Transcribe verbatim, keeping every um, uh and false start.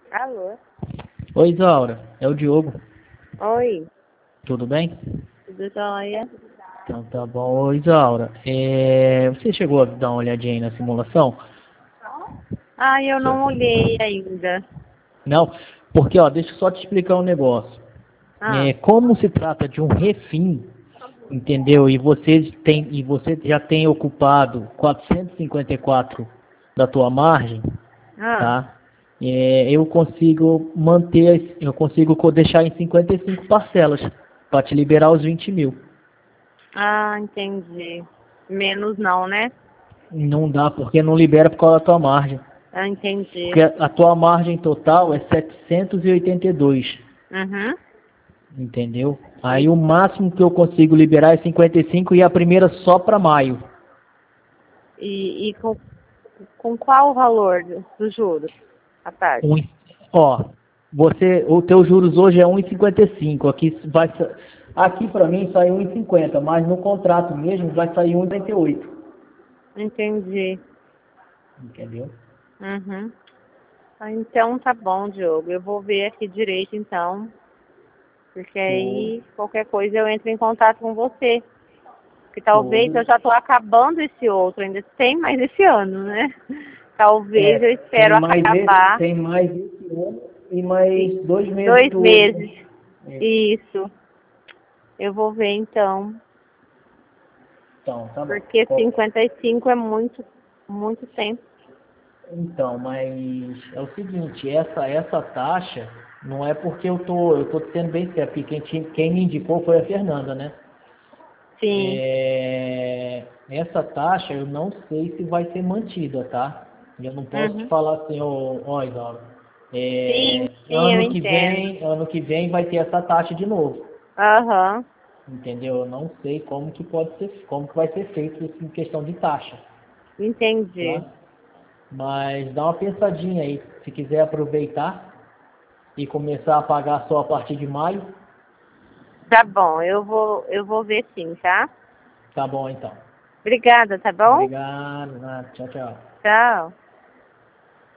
Alô? Oi, Isaura, é o Diogo, Oi, tudo bem? tudo jóia? Então tá bom. Oi, Isaura, é... você chegou a dar uma olhadinha aí na simulação? Ah, eu não olhei ainda. Não? Porque, ó, deixa eu só te explicar um negócio. Ah, É, como se trata de um refim, entendeu? E você tem, e você já tem ocupado quatrocentos e cinquenta e quatro da tua margem, ah, tá? É, eu consigo manter, eu consigo co- deixar em cinquenta e cinco parcelas para te liberar os vinte mil. ah, entendi. Menos não, né? Não dá, porque não libera por causa da tua margem. Ah, entendi. Porque a tua margem total é setecentos e oitenta e dois, Uhum. entendeu? Aí E, o máximo que eu consigo liberar é cinquenta e cinco e a primeira só para maio. e, e com, com qual o valor do- dos juros? A taxa? Um, ó, você, o teu juros hoje é um e cinquenta e cinco. Aqui vai sa- aqui para mim sai um e cinquenta, mas no contrato mesmo vai sair um e noventa e oito, Entendi. entendeu? Uhum. Ah, então tá bom, Diogo. Eu vou ver aqui direito então, porque Show, aí qualquer coisa eu entro em contato com você. Porque talvez eu show. já estou acabando esse outro, ainda tem mais esse ano, né? É, Talvez eu espero tem mais esse, acabar tem mais esse ano e e mais dois meses dois do outro. meses. É, Isso. Eu vou ver então. então, tá bom. Porque Qual- cinquenta e cinco é muito, muito tempo. Então, mas é o seguinte, essa essa taxa não é porque eu tô, eu tô sendo bem certo, porque quem, te- quem me indicou foi a Fernanda, né? Sim. É, essa taxa eu não sei se vai ser mantida, tá? Eu não posso te Uhum. falar assim, ó, ó Isaura, Sim, é, sim, eu ano que entendo. vem, ano que vem vai ter essa taxa de novo, Aham. entendeu? Eu não sei como que pode ser, como que vai ser feito isso em questão de taxa, Entendi. tá? Mas dá uma pensadinha aí, se quiser aproveitar e começar a pagar só a partir de maio, Tá bom, eu vou, eu vou ver sim, tá? tá bom então. Obrigada, tá bom? Obrigado, Nath. Tchau, tchau. Tchau.